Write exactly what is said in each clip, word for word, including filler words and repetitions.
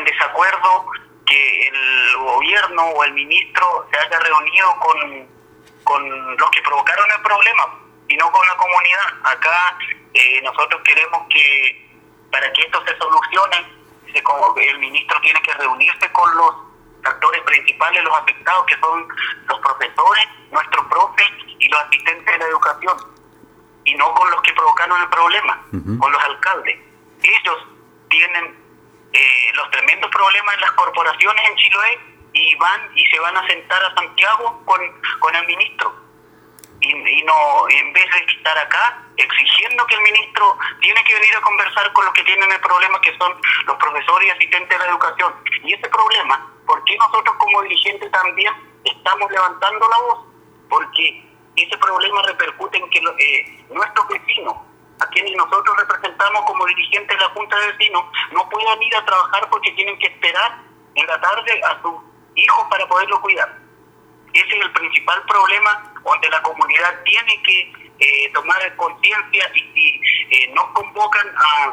desacuerdo que el gobierno o el ministro se haya reunido con, con los que provocaron el problema y no con la comunidad. Acá eh, nosotros queremos que para que esto se solucione, se, el ministro tiene que reunirse con los actores principales, los afectados, que son los profesores, nuestros profes y los asistentes de la educación, y no con los que provocaron el problema, uh-huh. con los alcaldes. Ellos tienen eh, los tremendos problemas en las corporaciones en Chiloé y van y se van a sentar a Santiago con, con el ministro. Y, y no, en vez de estar acá exigiendo que el ministro tiene que venir a conversar con los que tienen el problema, que son los profesores y asistentes de la educación. Y ese problema, ¿por qué nosotros como dirigentes también estamos levantando la voz? Porque ese problema repercute en que eh, nuestros vecinos, a quienes nosotros representamos como dirigentes de la Junta de Vecinos, no puedan ir a trabajar porque tienen que esperar en la tarde a sus hijos para poderlo cuidar. Ese es el principal problema donde la comunidad tiene que eh, tomar conciencia, y si eh, nos convocan a,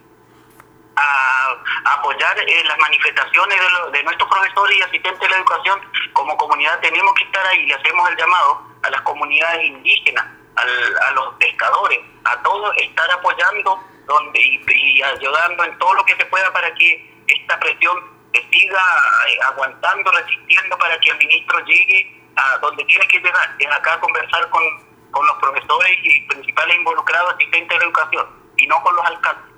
a, a apoyar eh, las manifestaciones de, lo, de nuestros profesores y asistentes de la educación, como comunidad tenemos que estar ahí. Le hacemos el llamado a las comunidades indígenas, al, a los pescadores, a todos estar apoyando donde y, y ayudando en todo lo que se pueda para que esta presión se siga eh, aguantando, resistiendo, para que el ministro llegue a donde tiene que llegar, es acá a conversar con, con los profesores y principales involucrados, asistentes de la educación, y no con los alcaldes.